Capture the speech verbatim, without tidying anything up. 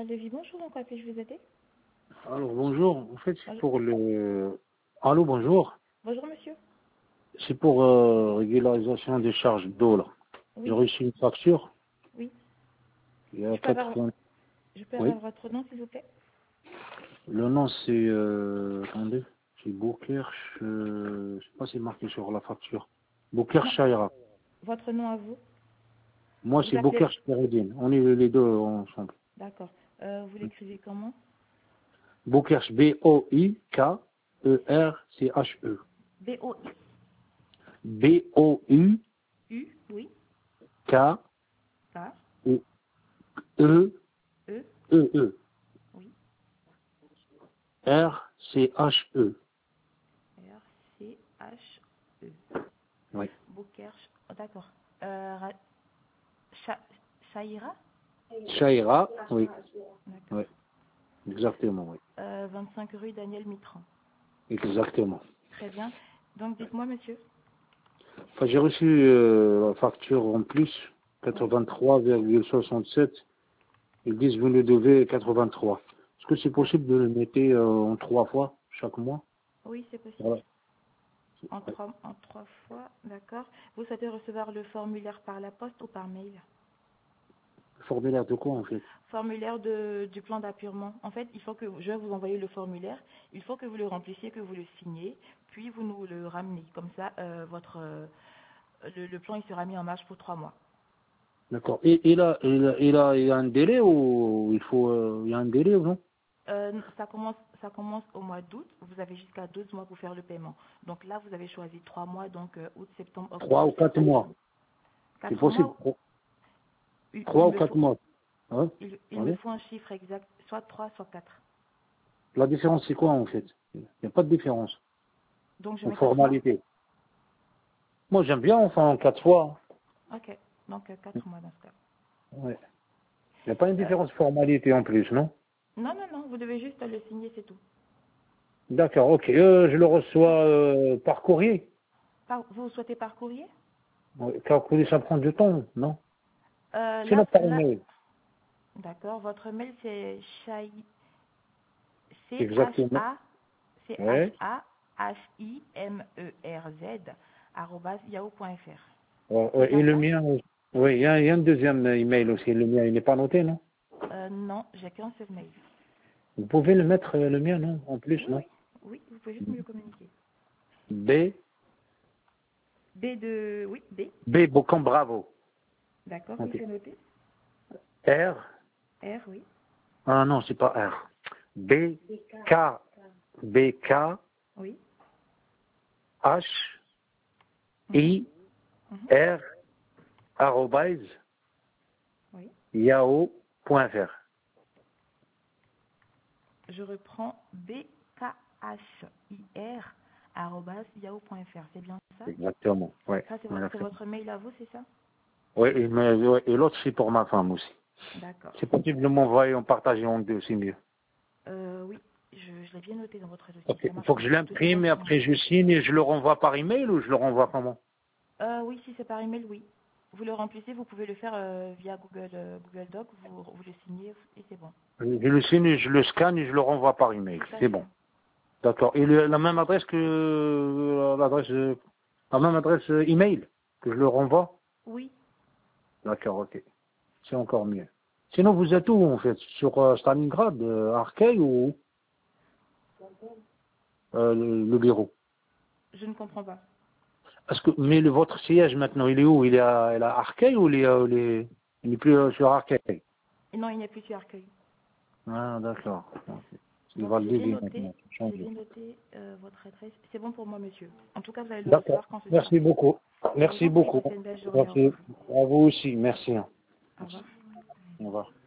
Général de Vie, bonjour, en quoi puis-je vous aider? Alors bonjour, en fait c'est Bonjour. pour le... Allô, bonjour. Bonjour, monsieur. C'est pour euh, régularisation des charges d'eau là. J'ai Oui, reçu une facture. oui. Il y a Je peux avoir, quatre-vingts. je peux avoir Oui. votre nom, s'il vous plaît? Le nom c'est... Euh... Attendez. C'est Boukirch. Euh... Je sais pas si c'est marqué sur la facture. Boukirch Non, Shaira. votre nom à vous. Moi Vous c'est appelez... Boukirch Peredine. On est les deux ensemble. D'accord. Euh, vous l'écrivez comment? Boukirch B O I K E R C H E. B-O-I-U, B O U oui. K K, E E E, E oui. R C H E. R-C-H-E. Oui. Boukerch. Oh, d'accord. Euh, Ra- Cha- Chaïra? Shaira, oui. D'accord. Oui. Exactement, oui. Euh, vingt-cinq rue Daniel Mitran. Exactement. Très bien. Donc, dites-moi, monsieur. Enfin, j'ai reçu euh, la facture en plus, Oui. quatre-vingt-trois virgule soixante-sept. Ils disent vous nous devez quatre-vingt-trois. Est-ce que c'est D'accord. possible de le mettre euh, en trois fois chaque mois? Oui, c'est possible. Voilà. En trois, en trois fois, d'accord. Vous souhaitez recevoir le formulaire par la poste ou par mail? Le formulaire de quoi en fait? Formulaire de, du plan d'appurement. En fait, il faut que je vais vous envoyer le formulaire. Il faut que vous le remplissiez, que vous le signiez, puis vous nous le ramenez. Comme ça, euh, votre euh, le, le plan il sera mis en marche pour trois mois. D'accord. Et, et là, et là, et là, il y a un délai ou il faut, euh, il y a un délai ou non? Euh, ça commence, ça commence au mois d'août. Vous avez jusqu'à douze mois pour faire le paiement. Donc là, vous avez choisi trois mois, donc euh, août, septembre, Trois octobre, ou ça quatre sera mois. C'est quatre possible. mois. Il, Trois il ou me quatre faut, mois. Hein? il, il me Allez. faut un chiffre exact, soit trois, soit quatre. La différence c'est quoi en fait? Il n'y a pas de différence. Donc je En mets quatre mois. formalité. Moi j'aime bien enfin en quatre fois. Ok. Donc euh, quatre mois dans ce cas. Ouais. Il n'y a pas une Euh, différence de formalité en plus, non? non, non, non. Vous devez juste le signer, c'est tout. D'accord, ok. Euh, je le reçois euh, par courrier. Par- vous souhaitez par courrier? Ouais, car courrier, ça prend du temps, non? Euh, Sinon là, par là, email. d'accord. Votre mail c'est chai- C H Exactement. A C H Ouais. A H I M E R Z arobase yahoo point fr. Ouais, C'est ouais, et bien le ça? mien, euh, oui, il y, a il y a un deuxième euh, email aussi. Le mien, il n'est pas noté, non? Euh, non, j'ai qu'un seul mail. Vous pouvez le mettre, euh, le mien, non? En plus, Oui, non? oui, oui. Vous pouvez juste me le communiquer. B, B de, oui, B. B, Bocam Bravo. D'accord, oui, Ok. c'est noté. R, R, oui. ah non, c'est pas R. B, K, B, K, Oui. H, Mhm, I, mhm, R, arrobase, oui. yahoo point fr. Je reprends B K H I R arobase yahoo point fr. C'est bien ça? Exactement, ouais. Ça, c'est vo- c'est Exactement. votre mail à vous, c'est ça? Oui, et, mais- ouais, et l'autre, c'est pour ma femme aussi. D'accord. C'est possible de m'envoyer en partager en deux, c'est mieux. Euh, oui, je, je l'ai bien noté dans votre dossier. Ok. Ça Il marche faut pour que je tout est bon l'imprime et pour moi. après je signe et je le renvoie par email ou je le renvoie comment? Euh, oui, si c'est par email, oui. Vous le remplissez, vous pouvez le faire euh, via Google, euh, Google Doc, vous, vous le signez et c'est bon. Je le signe, et je le scanne et je le renvoie par email. Tout à C'est fait. bon. D'accord. Et le- la même adresse que euh, l'adresse, euh, la même adresse euh, email que je le renvoie? Oui. D'accord, ok. C'est encore mieux. Sinon, vous êtes où en fait? Sur euh, Stalingrad, euh, Arcueil ou euh, le, le bureau? Je ne comprends pas. Parce que, mais le, votre siège maintenant, il est où? Il est à, il est à Arcueil ou il est, euh, il est, il est plus euh, sur Arcueil? Et non, il n'y a plus sur Arcueil. Ah, d'accord. Ok. Il Donc va le j'ai bien deviner noté, maintenant. j'ai Changer. bien noté euh, votre adresse. C'est bon pour moi, monsieur. En tout cas, vous allez le D'accord. recevoir quand ce sera Merci fait. beaucoup. Je vous Merci en prie, beaucoup. passez une belle journée. Au Merci. revoir. À vous aussi. Merci. Au revoir. Au revoir.